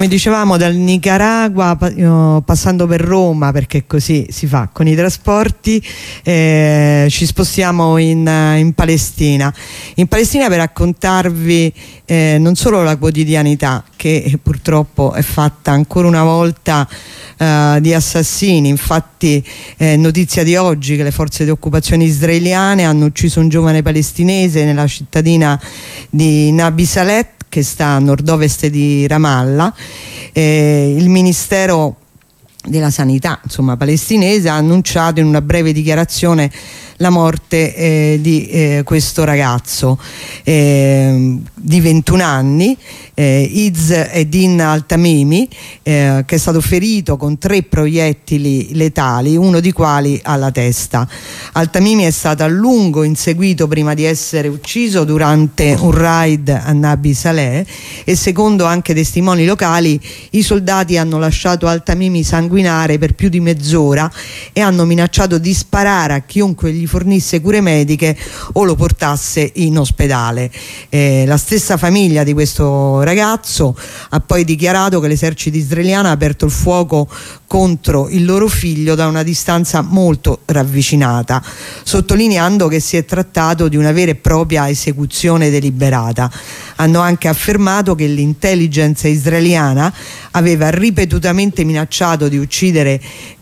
Come dicevamo, dal Nicaragua passando per Roma, perché così si fa con i trasporti, ci spostiamo in Palestina. In Palestina per raccontarvi non solo la quotidianità, che purtroppo è fatta ancora una volta di assassini. Infatti notizia di oggi che le forze di occupazione israeliane hanno ucciso un giovane palestinese nella cittadina di Nabi Saleh, che sta a nord-ovest di Ramallah. Il Ministero della Sanità, insomma, palestinese, ha annunciato in una breve dichiarazione la morte di questo ragazzo di 21 anni, Izz Eddin Al-Tamimi, che è stato ferito con 3 proiettili letali, uno di quali alla testa. Al-Tamimi è stato a lungo inseguito prima di essere ucciso durante un raid a Nabi Saleh e, secondo anche testimoni locali, i soldati hanno lasciato Al-Tamimi sanguinare per più di mezz'ora e hanno minacciato di sparare a chiunque gli fornisse cure mediche o lo portasse in ospedale. La stessa famiglia di questo ragazzo ha poi dichiarato che l'esercito israeliano ha aperto il fuoco contro il loro figlio da una distanza molto ravvicinata, sottolineando che si è trattato di una vera e propria esecuzione deliberata. Hanno anche affermato che l'intelligence israeliana aveva ripetutamente minacciato di uccidere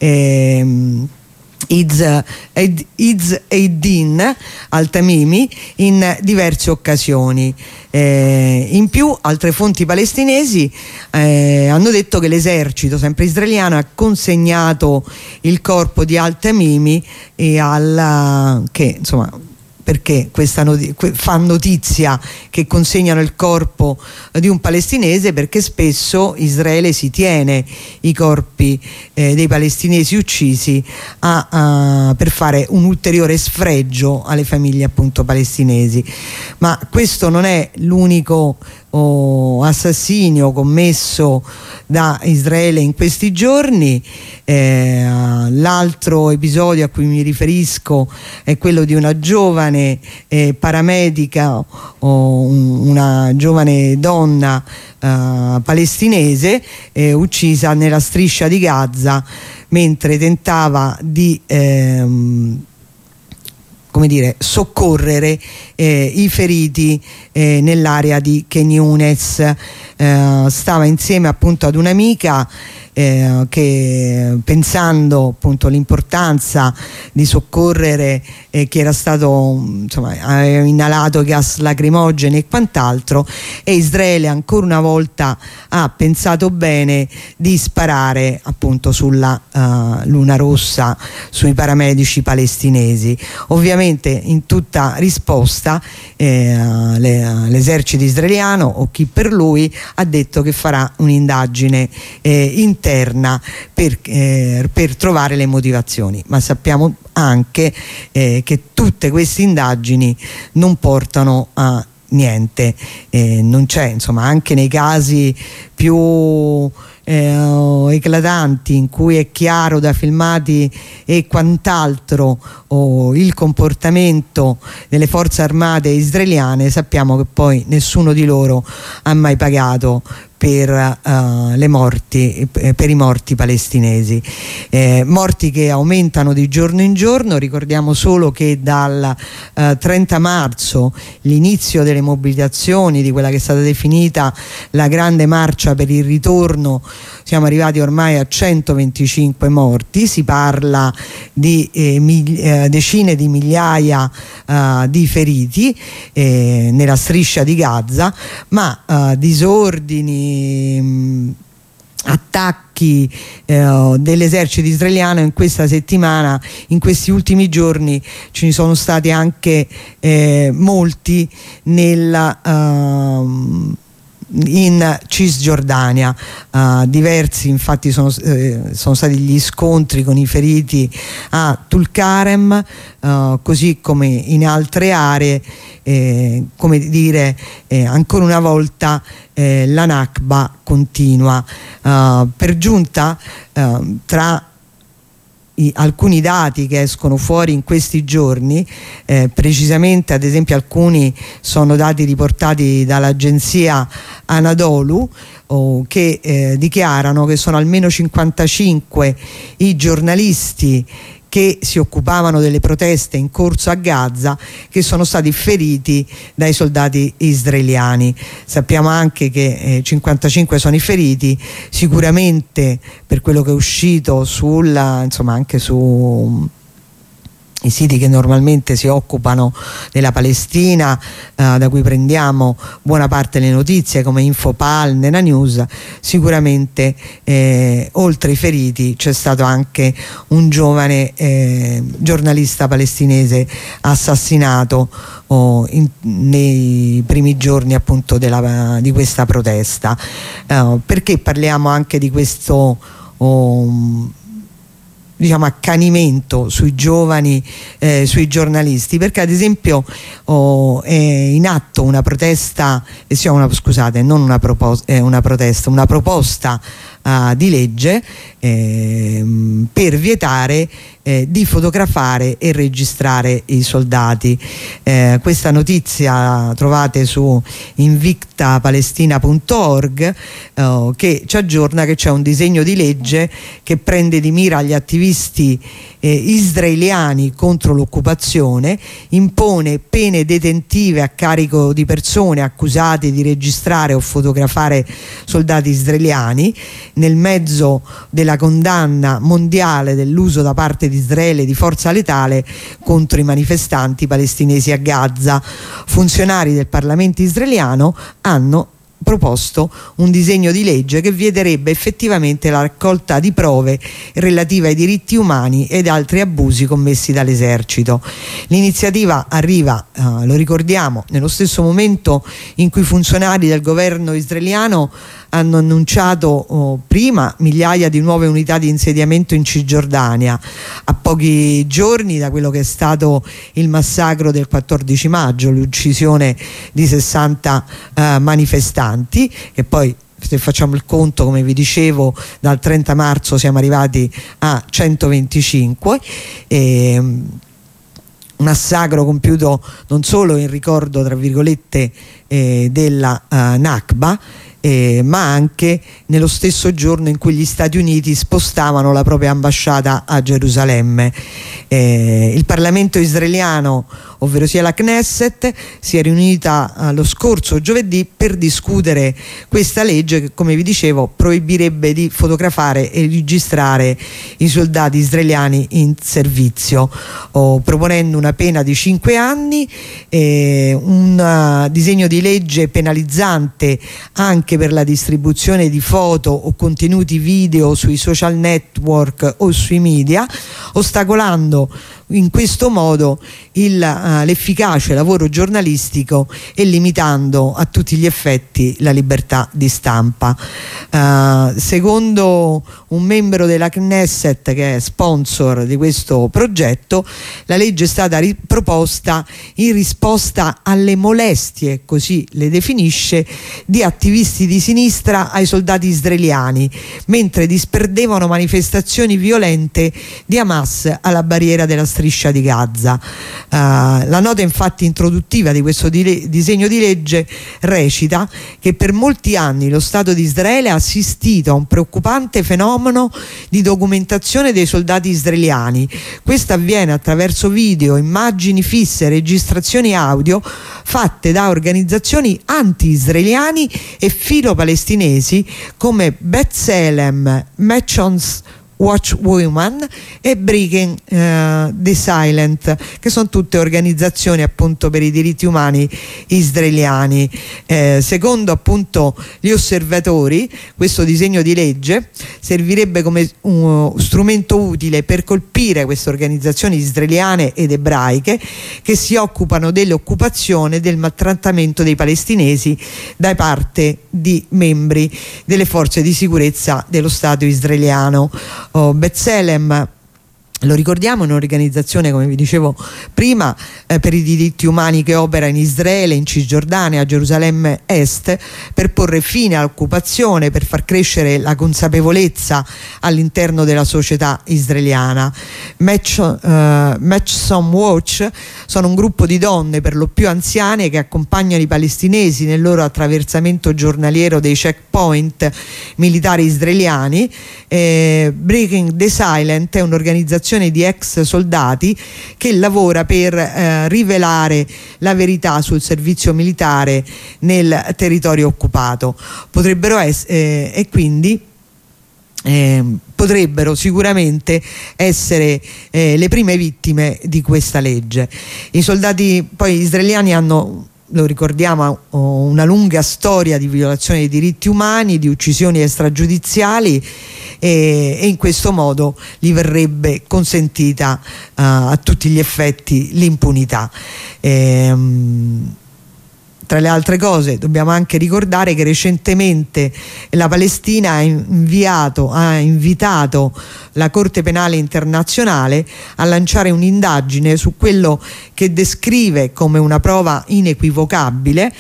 Izz Eddin Al-Tamimi in diverse occasioni. In più, altre fonti palestinesi hanno detto che l'esercito, sempre israeliano, ha consegnato il corpo di Al-Tamimi che insomma, perché fa notizia che consegnano il corpo di un palestinese, perché spesso Israele si tiene i corpi dei palestinesi uccisi per fare un ulteriore sfregio alle famiglie, appunto, palestinesi. Ma questo non è l'unico assassinio commesso da Israele in questi giorni. L'altro episodio a cui mi riferisco è quello di una giovane paramedica, una giovane donna palestinese uccisa nella striscia di Gaza mentre tentava di soccorrere i feriti nell'area di Khan Younis. Stava insieme appunto ad un'amica che, pensando appunto all'importanza di soccorrere chi era stato, insomma, aveva inalato gas lacrimogeni e quant'altro, e Israele ancora una volta ha pensato bene di sparare appunto sulla Luna Rossa, sui paramedici palestinesi. Ovviamente in tutta risposta l'esercito israeliano, o chi per lui, ha detto che farà un'indagine interna per trovare le motivazioni, ma sappiamo anche che tutte queste indagini non portano a niente. Non c'è, insomma, anche nei casi più eclatanti, in cui è chiaro da filmati e quant'altro il comportamento delle forze armate israeliane, sappiamo che poi nessuno di loro ha mai pagato per i morti palestinesi, morti che aumentano di giorno in giorno. Ricordiamo solo che dal 30 marzo, l'inizio delle mobilitazioni di quella che è stata definita la grande marcia per il ritorno, siamo arrivati ormai a 125 morti. Si parla di decine di migliaia di feriti nella striscia di Gaza, ma disordini, attacchi dell'esercito israeliano in questa settimana, in questi ultimi giorni ce ne sono stati anche molti in Cisgiordania. Diversi infatti sono stati gli scontri con i feriti a Tulkarem, così come in altre aree. Come dire, ancora una volta la Nakba continua. Per giunta, tra alcuni dati che escono fuori in questi giorni, precisamente ad esempio alcuni sono dati riportati dall'agenzia Anadolu, che dichiarano che sono almeno 55 i giornalisti che si occupavano delle proteste in corso a Gaza che sono stati feriti dai soldati israeliani. Sappiamo anche che 55 sono i feriti, sicuramente per quello che è uscito anche su i siti che normalmente si occupano della Palestina, da cui prendiamo buona parte delle notizie come Infopal, Nena News, sicuramente oltre ai feriti c'è stato anche un giovane giornalista palestinese assassinato nei primi giorni appunto di questa protesta. Perché parliamo anche di questo accanimento sui giovani, sui giornalisti? Perché ad esempio è in atto una protesta, una proposta di legge per vietare di fotografare e registrare i soldati. Questa notizia trovate su invictapalestina.org, che ci aggiorna che c'è un disegno di legge che prende di mira gli attivisti israeliani contro l'occupazione, impone pene detentive a carico di persone accusate di registrare o fotografare soldati israeliani, nel mezzo della condanna mondiale dell'uso da parte di Israele di forza letale contro i manifestanti palestinesi a Gaza. Funzionari del Parlamento israeliano hanno proposto un disegno di legge che vieterebbe effettivamente la raccolta di prove relative ai diritti umani ed altri abusi commessi dall'esercito. L'iniziativa arriva, lo ricordiamo, nello stesso momento in cui funzionari del governo israeliano hanno annunciato prima migliaia di nuove unità di insediamento in Cisgiordania, a pochi giorni da quello che è stato il massacro del 14 maggio, l'uccisione di 60 manifestanti, che poi, se facciamo il conto, come vi dicevo, dal 30 marzo siamo arrivati a 125. Un massacro compiuto non solo in ricordo, tra virgolette, della Nakba, ma anche nello stesso giorno in cui gli Stati Uniti spostavano la propria ambasciata a Gerusalemme. Il Parlamento israeliano, ovvero sia la Knesset, si è riunita lo scorso giovedì per discutere questa legge che, come vi dicevo, proibirebbe di fotografare e registrare i soldati israeliani in servizio, proponendo una pena di 5 anni, un disegno di legge penalizzante anche per la distribuzione di foto o contenuti video sui social network o sui media, ostacolando in questo modo l'efficace lavoro giornalistico e limitando a tutti gli effetti la libertà di stampa. Secondo un membro della Knesset, che è sponsor di questo progetto, la legge è stata riproposta in risposta alle molestie, così le definisce, di attivisti di sinistra ai soldati israeliani mentre disperdevano manifestazioni violente di Hamas alla barriera della striscia di Gaza. La nota infatti introduttiva di questo disegno di legge recita che per molti anni lo Stato di Israele ha assistito a un preoccupante fenomeno di documentazione dei soldati israeliani. Questo avviene attraverso video, immagini fisse, registrazioni audio fatte da organizzazioni anti-israeliani e filo-palestinesi come B'Tselem, Machon's Watch Women e Breaking the Silent, che sono tutte organizzazioni appunto per i diritti umani israeliani. Secondo appunto gli osservatori, questo disegno di legge servirebbe come uno strumento utile per colpire queste organizzazioni israeliane ed ebraiche che si occupano dell'occupazione e del maltrattamento dei palestinesi da parte di membri delle forze di sicurezza dello Stato israeliano. B'Tselem Lo ricordiamo, è un'organizzazione, come vi dicevo prima, per i diritti umani, che opera in Israele, in Cisgiordania, a Gerusalemme Est, per porre fine all'occupazione, per far crescere la consapevolezza all'interno della società israeliana. Matchson Watch sono un gruppo di donne, per lo più anziane, che accompagnano i palestinesi nel loro attraversamento giornaliero dei checkpoint militari israeliani. Breaking the Silent è un'organizzazione di ex soldati che lavora per rivelare la verità sul servizio militare nel territorio occupato. Potrebbero e quindi potrebbero sicuramente essere le prime vittime di questa legge. I soldati poi israeliani hanno, lo ricordiamo, una lunga storia di violazione dei diritti umani, di uccisioni extragiudiziali, e in questo modo gli verrebbe consentita a tutti gli effetti l'impunità. Tra le altre cose dobbiamo anche ricordare che recentemente la Palestina ha invitato la Corte Penale Internazionale a lanciare un'indagine su quello che descrive come una prova inequivocabile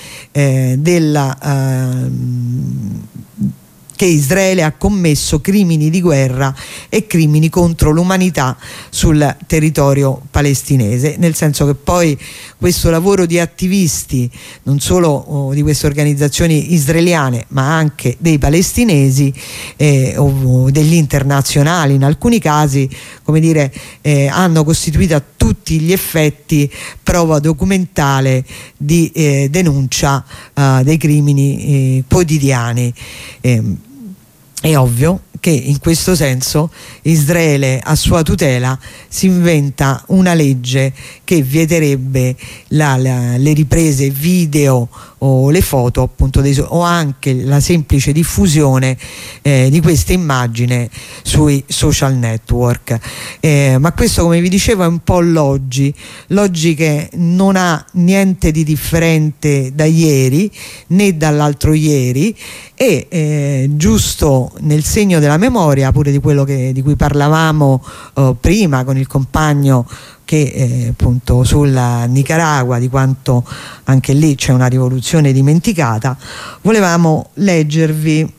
che Israele ha commesso crimini di guerra e crimini contro l'umanità sul territorio palestinese, nel senso che poi questo lavoro di attivisti, non solo di queste organizzazioni israeliane ma anche dei palestinesi o degli internazionali in alcuni casi, come dire, hanno costituito a tutti gli effetti prova documentale di denuncia dei crimini quotidiani. È ovvio che in questo senso Israele, a sua tutela, si inventa una legge che vieterebbe le riprese video o le foto, appunto, o anche la semplice diffusione di queste immagini sui social network. Ma questo, come vi dicevo, è un po' l'oggi che non ha niente di differente da ieri né dall'altro ieri, e giusto nel segno della memoria pure di quello di cui parlavamo prima con il compagno, che appunto sulla Nicaragua, di quanto anche lì c'è una rivoluzione dimenticata, volevamo leggervi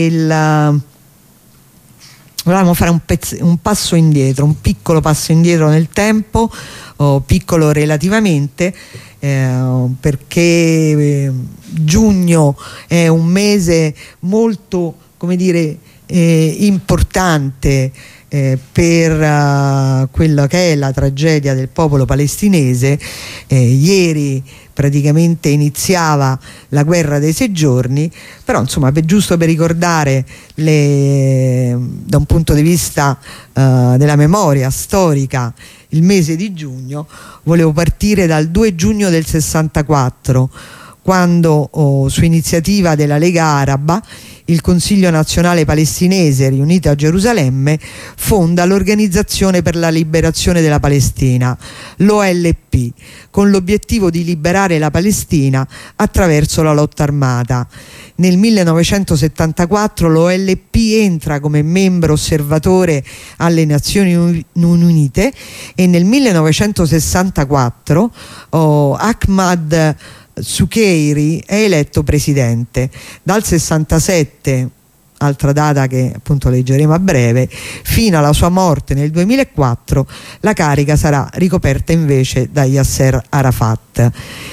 volevamo fare un passo indietro, un piccolo passo indietro nel tempo, piccolo relativamente, perché giugno è un mese molto, come dire, importante per quella che è la tragedia del popolo palestinese. Ieri praticamente iniziava la guerra dei 6 giorni, però insomma, giusto per ricordare da un punto di vista della memoria storica il mese di giugno, volevo partire dal 2 giugno del 64, quando su iniziativa della Lega Araba il Consiglio Nazionale Palestinese, riunito a Gerusalemme, fonda l'Organizzazione per la Liberazione della Palestina, l'OLP, con l'obiettivo di liberare la Palestina attraverso la lotta armata. Nel 1974 l'OLP entra come membro osservatore alle Nazioni Unite, e nel 1964 Ahmad Sukeiri è eletto presidente. Dal 67, altra data che appunto leggeremo a breve, fino alla sua morte nel 2004, la carica sarà ricoperta invece da Yasser Arafat.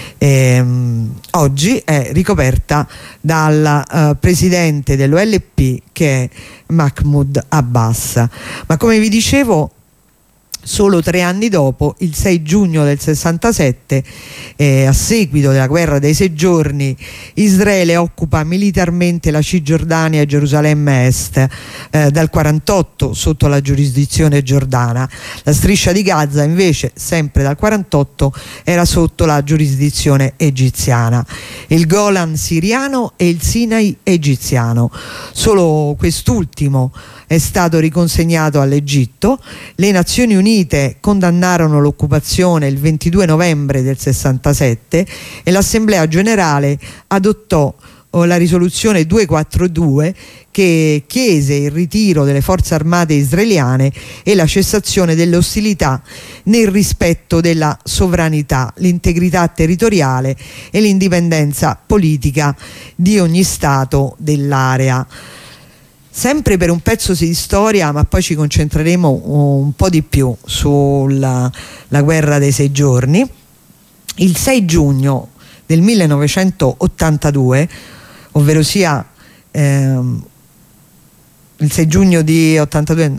Oggi è ricoperta dal presidente dell'OLP, che è Mahmoud Abbas. Ma come vi dicevo, solo 3 anni dopo, il 6 giugno del 67, a seguito della guerra dei 6 giorni, Israele occupa militarmente la Cisgiordania e Gerusalemme Est, dal 48 sotto la giurisdizione giordana. La striscia di Gaza invece, sempre dal 48, era sotto la giurisdizione egiziana. Il Golan siriano e il Sinai egiziano. Solo quest'ultimo è stato riconsegnato all'Egitto. Le Nazioni Unite condannarono l'occupazione il 22 novembre del 67 e l'Assemblea Generale adottò la risoluzione 242 che chiese il ritiro delle forze armate israeliane e la cessazione delle ostilità nel rispetto della sovranità, l'integrità territoriale e l'indipendenza politica di ogni Stato dell'area. Sempre per un pezzo di storia, ma poi ci concentreremo un po' di più sulla guerra dei 6 giorni. Il 6 giugno del 1982, ovvero sia il 6 giugno di 82,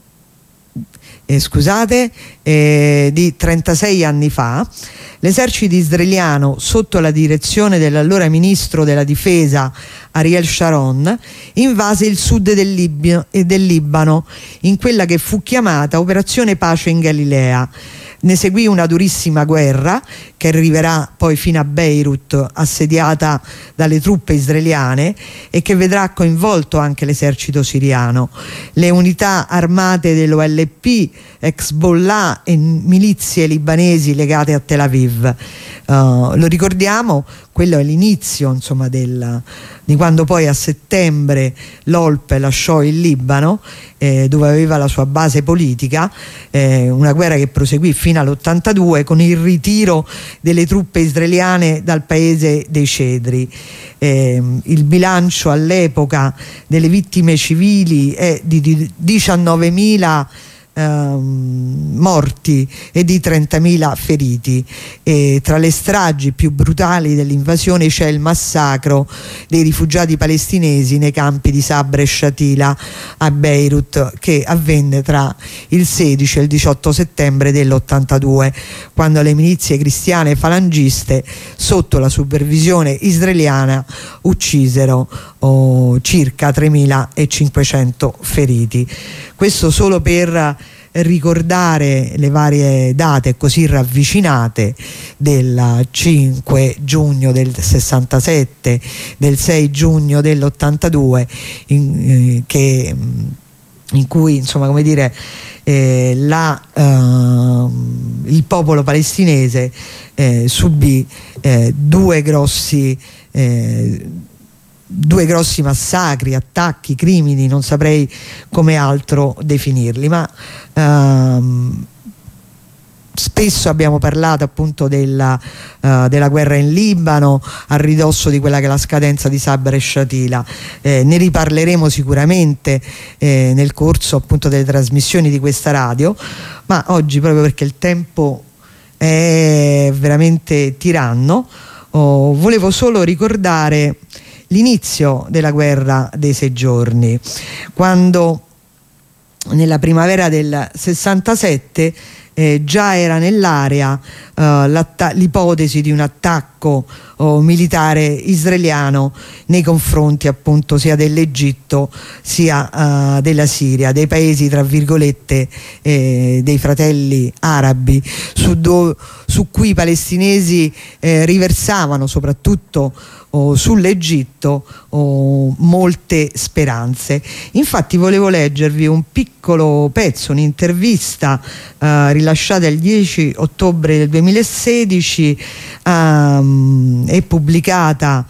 di 36 anni fa, l'esercito israeliano, sotto la direzione dell'allora ministro della difesa Ariel Sharon, invase il sud del Libano in quella che fu chiamata Operazione Pace in Galilea. Ne seguì una durissima guerra che arriverà poi fino a Beirut, assediata dalle truppe israeliane, e che vedrà coinvolto anche l'esercito siriano. Le unità armate dell'OLP, Hezbollah e milizie libanesi legate a Tel Aviv. Lo ricordiamo, quello è l'inizio, insomma, di quando poi a settembre l'OLP lasciò il Libano, dove aveva la sua base politica, una guerra che proseguì fino all'82 con il ritiro delle truppe israeliane dal paese dei Cedri. Il bilancio all'epoca delle vittime civili è di 19.000 morti e di 30.000 feriti, e tra le stragi più brutali dell'invasione c'è il massacro dei rifugiati palestinesi nei campi di Sabra e Shatila a Beirut, che avvenne tra il 16 e il 18 settembre dell'82, quando le milizie cristiane falangiste, sotto la supervisione israeliana, uccisero circa 3.500 feriti. Questo solo per ricordare le varie date così ravvicinate del 5 giugno del 67, del 6 giugno dell'82, in cui, insomma, come dire, il popolo palestinese subì due grossi massacri, attacchi, crimini, non saprei come altro definirli, ma spesso abbiamo parlato appunto della guerra in Libano, a ridosso di quella che è la scadenza di Sabra e Shatila. Ne riparleremo sicuramente nel corso appunto delle trasmissioni di questa radio, ma oggi, proprio perché il tempo è veramente tiranno, volevo solo ricordare l'inizio della guerra dei 6 giorni, quando nella primavera del 67 già era nell'area l'ipotesi di un attacco militare israeliano nei confronti appunto sia dell'Egitto sia della Siria, dei paesi tra virgolette dei fratelli arabi, su cui i palestinesi riversavano soprattutto sull'Egitto molte speranze. Infatti volevo leggervi un piccolo pezzo, un'intervista rilasciata il 10 ottobre del 2016 e pubblicata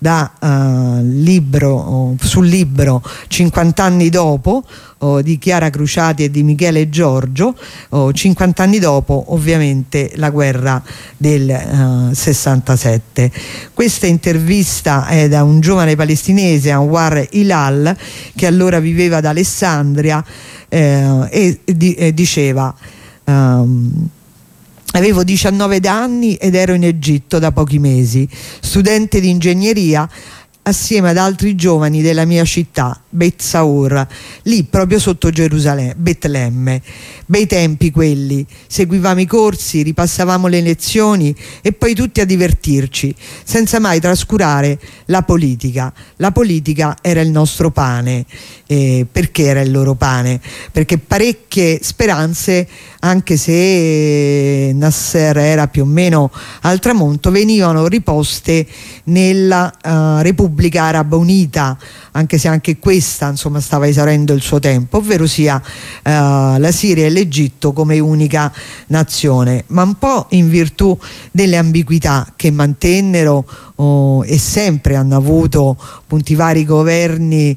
sul libro 50 anni dopo di Chiara Cruciati e di Michele Giorgio, 50 anni dopo ovviamente la guerra del 67. Questa intervista è da un giovane palestinese, Anwar Hilal, che allora viveva ad Alessandria, e diceva: avevo 19 anni ed ero in Egitto da pochi mesi, studente di ingegneria assieme ad altri giovani della mia città, Beit Saur, lì proprio sotto Gerusalemme, Betlemme. Bei tempi quelli, seguivamo i corsi, ripassavamo le lezioni e poi tutti a divertirci, senza mai trascurare la politica. La politica era il nostro pane. Perché era il loro pane? Perché parecchie speranze, anche se Nasser era più o meno al tramonto, venivano riposte nella Repubblica Araba Unita, anche se anche questa questa insomma stava esaurendo il suo tempo, ovvero sia la Siria e l'Egitto come unica nazione, ma un po' in virtù delle ambiguità che mantennero e sempre hanno avuto appunto i vari governi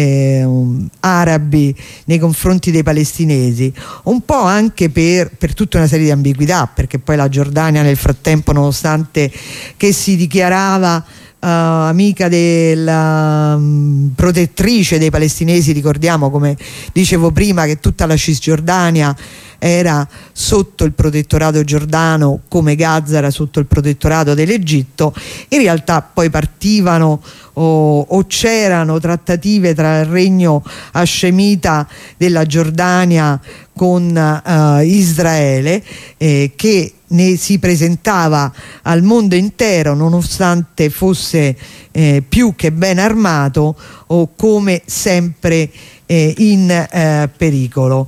arabi nei confronti dei palestinesi, un po' anche per tutta una serie di ambiguità, perché poi la Giordania nel frattempo, nonostante che si dichiarava amica della protettrice dei palestinesi, ricordiamo, come dicevo prima, che tutta la Cisgiordania era sotto il protettorato giordano, come Gaza era sotto il protettorato dell'Egitto. In realtà poi partivano o c'erano trattative tra il regno hascemita della Giordania con Israele, che ne si presentava al mondo intero, nonostante fosse più che ben armato, o come sempre in pericolo,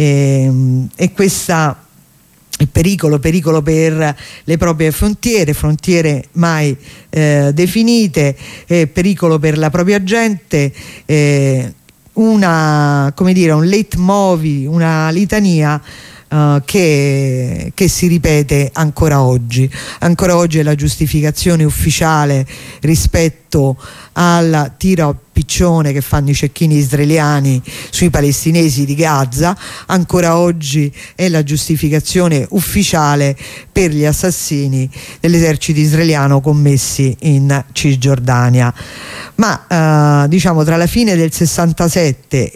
e questa pericolo per le proprie frontiere mai definite, pericolo per la propria gente, un leitmotiv, una litania che si ripete ancora oggi. Ancora oggi è la giustificazione ufficiale rispetto al tiro a piccione che fanno i cecchini israeliani sui palestinesi di Gaza. Ancora oggi è la giustificazione ufficiale per gli assassini dell'esercito israeliano commessi in Cisgiordania. Ma diciamo tra la fine del 67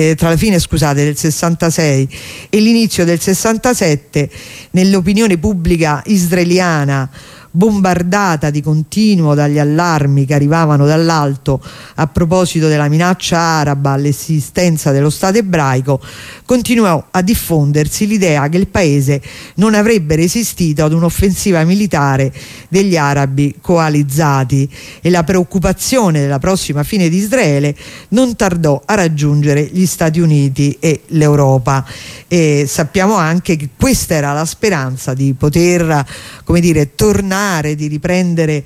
del 66 e l'inizio del 67, nell'opinione pubblica israeliana, bombardata di continuo dagli allarmi che arrivavano dall'alto a proposito della minaccia araba all'esistenza dello Stato ebraico, continuò a diffondersi l'idea che il paese non avrebbe resistito ad un'offensiva militare degli arabi coalizzati, e la preoccupazione della prossima fine di Israele non tardò a raggiungere gli Stati Uniti e l'Europa. E sappiamo anche che questa era la speranza di poter, come dire, tornare, di riprendere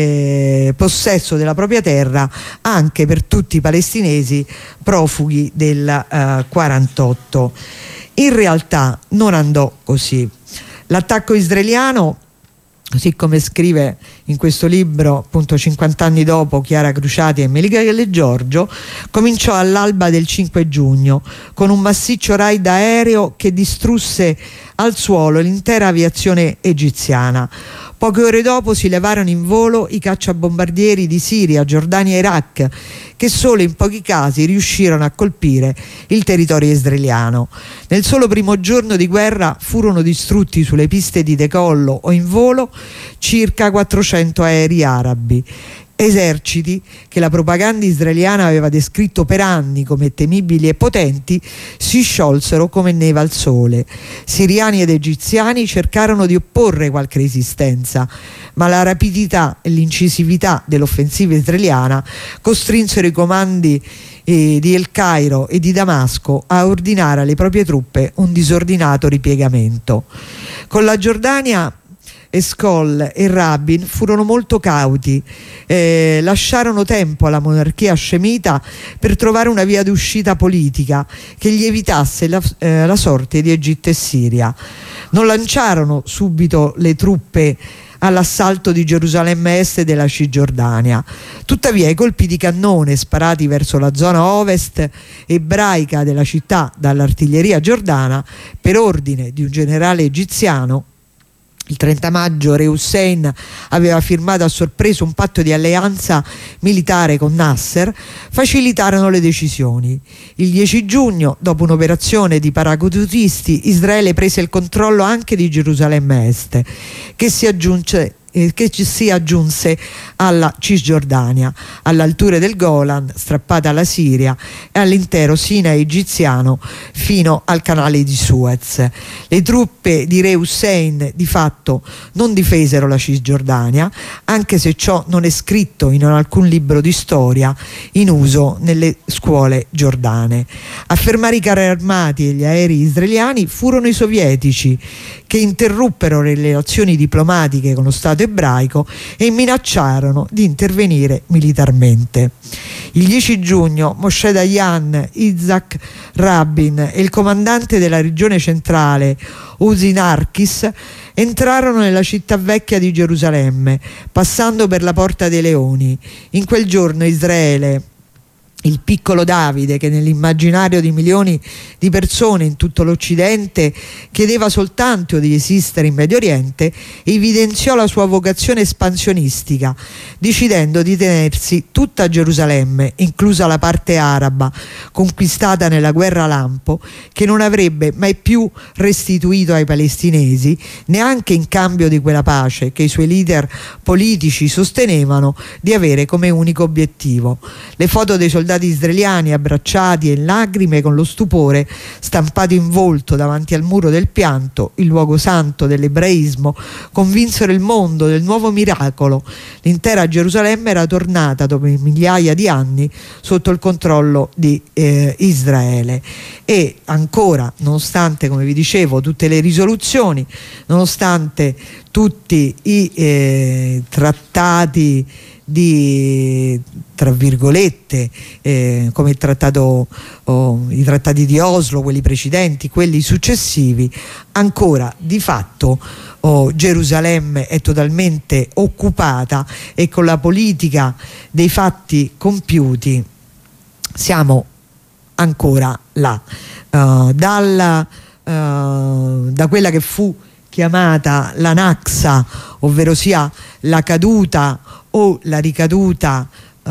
possesso della propria terra anche per tutti i palestinesi profughi del 48. In realtà non andò così. L'attacco israeliano, così come scrive in questo libro appunto 50 anni dopo Chiara Cruciati e Melika Giorgio, cominciò all'alba del 5 giugno con un massiccio raid aereo che distrusse al suolo l'intera aviazione egiziana. Poche ore dopo si levarono in volo i cacciabombardieri di Siria, Giordania e Iraq, che solo in pochi casi riuscirono a colpire il territorio israeliano. Nel solo primo giorno di guerra furono distrutti sulle piste di decollo o in volo circa 400 aerei arabi. Eserciti che la propaganda israeliana aveva descritto per anni come temibili e potenti si sciolsero come neve al sole. Siriani ed egiziani cercarono di opporre qualche resistenza, ma la rapidità e l'incisività dell'offensiva israeliana costrinsero i comandi di El Cairo e di Damasco a ordinare alle proprie truppe un disordinato ripiegamento. Con la Giordania, Eshkol e Rabin furono molto cauti, lasciarono tempo alla monarchia hascemita per trovare una via d'uscita politica che gli evitasse la sorte di Egitto e Siria. Non lanciarono subito le truppe all'assalto di Gerusalemme Est e della Cisgiordania. Tuttavia i colpi di cannone sparati verso la zona ovest ebraica della città dall'artiglieria giordana, per ordine di un generale egiziano, il 30 maggio Re Hussein aveva firmato a sorpresa un patto di alleanza militare con Nasser, facilitarono le decisioni. Il 10 giugno, dopo un'operazione di paracadutisti, Israele prese il controllo anche di Gerusalemme Est, che si aggiunse alla Cisgiordania, all'altura del Golan, strappata alla Siria, e all'intero Sinai egiziano fino al canale di Suez. Le truppe di Re Hussein di fatto non difesero la Cisgiordania, anche se ciò non è scritto in alcun libro di storia in uso nelle scuole giordane. A fermare i carri armati e gli aerei israeliani furono i sovietici, che interruppero le relazioni diplomatiche con lo Stato Stato ebraico e minacciarono di intervenire militarmente. Il 10 giugno Moshe Dayan, Isaac Rabin e il comandante della regione centrale Uzi Narkis entrarono nella città vecchia di Gerusalemme, passando per la Porta dei Leoni. In quel giorno Israele, il piccolo Davide, che nell'immaginario di milioni di persone in tutto l'Occidente chiedeva soltanto di esistere in Medio Oriente, evidenziò la sua vocazione espansionistica, decidendo di tenersi tutta Gerusalemme, inclusa la parte araba, conquistata nella guerra lampo, che non avrebbe mai più restituito ai palestinesi, neanche in cambio di quella pace che i suoi leader politici sostenevano di avere come unico obiettivo. Le foto dei soldati israeliani abbracciati e in lacrime, con lo stupore stampato in volto davanti al muro del pianto, il luogo santo dell'ebraismo, convinsero il mondo del nuovo miracolo. L'intera Gerusalemme era tornata dopo migliaia di anni sotto il controllo di Israele. E ancora, nonostante, come vi dicevo, tutte le risoluzioni, nonostante tutti i trattati di, tra virgolette, come i trattati di Oslo, quelli precedenti, quelli successivi, ancora di fatto Gerusalemme è totalmente occupata, e con la politica dei fatti compiuti siamo ancora là. Da quella che fu chiamata la Nakba, ovvero sia la caduta o la ricaduta,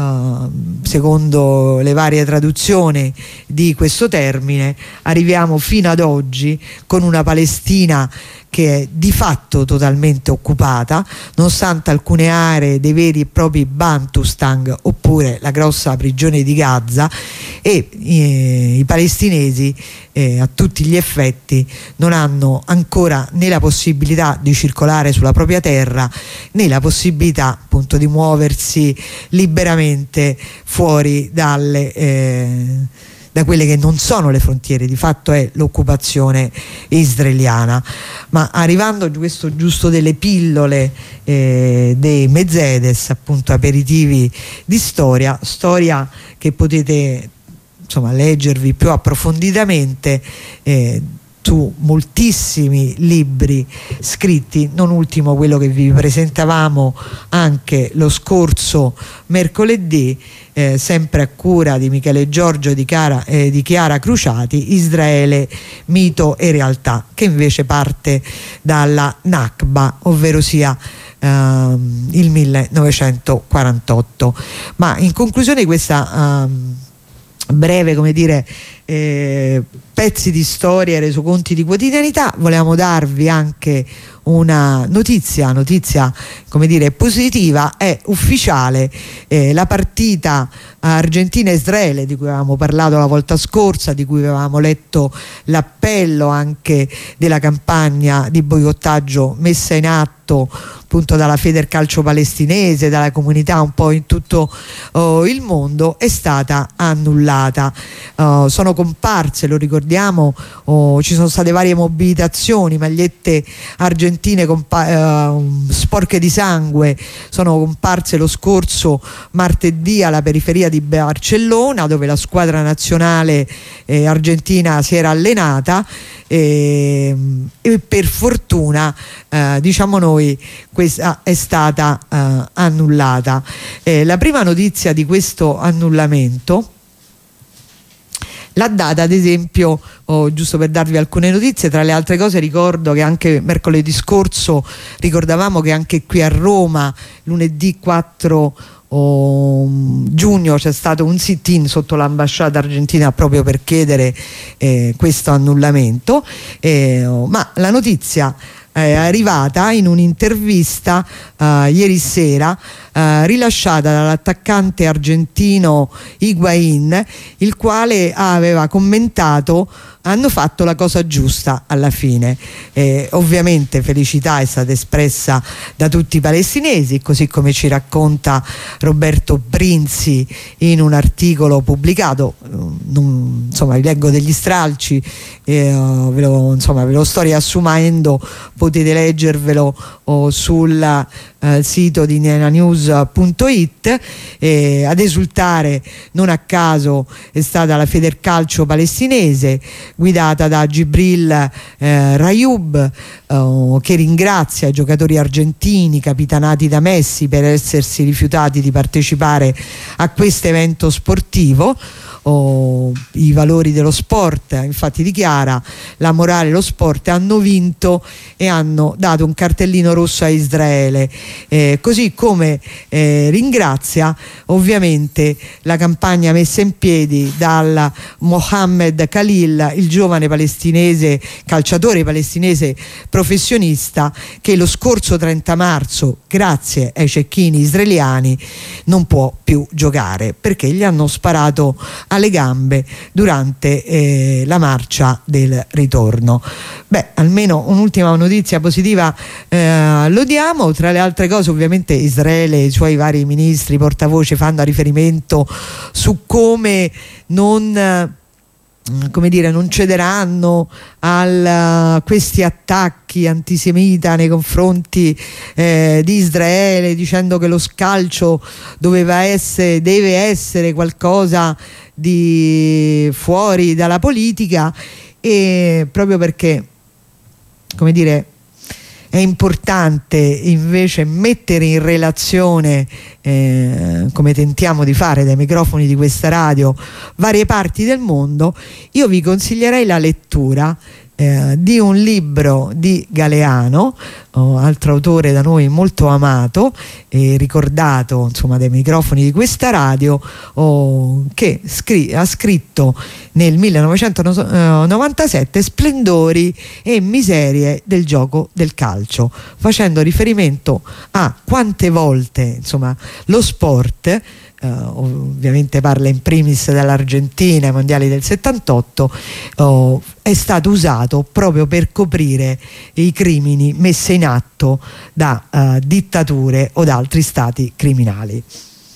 secondo le varie traduzioni di questo termine, arriviamo fino ad oggi con una Palestina che è di fatto totalmente occupata, nonostante alcune aree dei veri e propri Bantustan, oppure la grossa prigione di Gaza, e i palestinesi a tutti gli effetti non hanno ancora né la possibilità di circolare sulla propria terra, né la possibilità appunto di muoversi liberamente fuori da quelle che non sono le frontiere, di fatto è l'occupazione israeliana. Ma arrivando a questo giusto delle pillole dei Mercedes, appunto aperitivi di storia che potete insomma leggervi più approfonditamente su moltissimi libri scritti, non ultimo quello che vi presentavamo anche lo scorso mercoledì, sempre a cura di Michele Giorgio e di Chiara Cruciati, Israele, mito e realtà, che invece parte dalla Nakba, ovvero sia il 1948. Ma in conclusione di questa breve, come dire, pezzi di storia e resoconti di quotidianità, volevamo darvi anche una notizia come dire positiva. È ufficiale la partita Argentina-Israele, di cui avevamo parlato la volta scorsa, di cui avevamo letto l'appello anche della campagna di boicottaggio messa in atto appunto dalla Federcalcio palestinese, dalla comunità un po' in tutto il mondo, è stata annullata. Sono comparse, lo ricordiamo, ci sono state varie mobilitazioni, magliette argentine sporche di sangue sono comparse lo scorso martedì alla periferia di Barcellona, dove la squadra nazionale argentina si era allenata, e per fortuna diciamo noi questa è stata annullata. La prima notizia di questo annullamento l'ha data, ad esempio, giusto per darvi alcune notizie, tra le altre cose ricordo che anche mercoledì scorso ricordavamo che anche qui a Roma lunedì 4 giugno c'è stato un sit-in sotto l'ambasciata argentina proprio per chiedere questo annullamento, ma la notizia è arrivata in un'intervista ieri sera rilasciata dall'attaccante argentino Higuaín, il quale aveva commentato: hanno fatto la cosa giusta alla fine. Ovviamente felicità è stata espressa da tutti i palestinesi, così come ci racconta Roberto Brinzi in un articolo pubblicato insomma vi leggo degli stralci, ve lo sto riassumendo, potete leggervelo sul sito di nenanews.it. Ad esultare non a caso è stata la Federcalcio palestinese, guidata da Gibril Rayoub, che ringrazia i giocatori argentini capitanati da Messi per essersi rifiutati di partecipare a questo evento sportivo. I valori dello sport, infatti dichiara: la morale e lo sport hanno vinto e hanno dato un cartellino rosso a Israele, così come ringrazia ovviamente la campagna messa in piedi dal Mohammed Khalil, il giovane palestinese, calciatore palestinese professionista, che lo scorso 30 marzo grazie ai cecchini israeliani non può più giocare perché gli hanno sparato alle gambe durante la marcia del ritorno. Beh, almeno un'ultima notizia positiva lo diamo. Tra le altre cose, ovviamente Israele e i suoi vari ministri portavoce fanno riferimento su come non cederanno a questi attacchi antisemita nei confronti di Israele, dicendo che lo scalcio deve essere qualcosa di fuori dalla politica, e proprio perché, come dire, è importante invece mettere in relazione, come tentiamo di fare dai microfoni di questa radio, varie parti del mondo. Io vi consiglierei la lettura di un libro di Galeano, altro autore da noi molto amato e ricordato, insomma, dai microfoni di questa radio, che ha scritto nel 1997 Splendori e miserie del gioco del calcio, facendo riferimento a quante volte, insomma, lo sport, ovviamente parla in primis dell'Argentina, ai mondiali del 78, è stato usato proprio per coprire i crimini messi in atto da dittature o da altri stati criminali.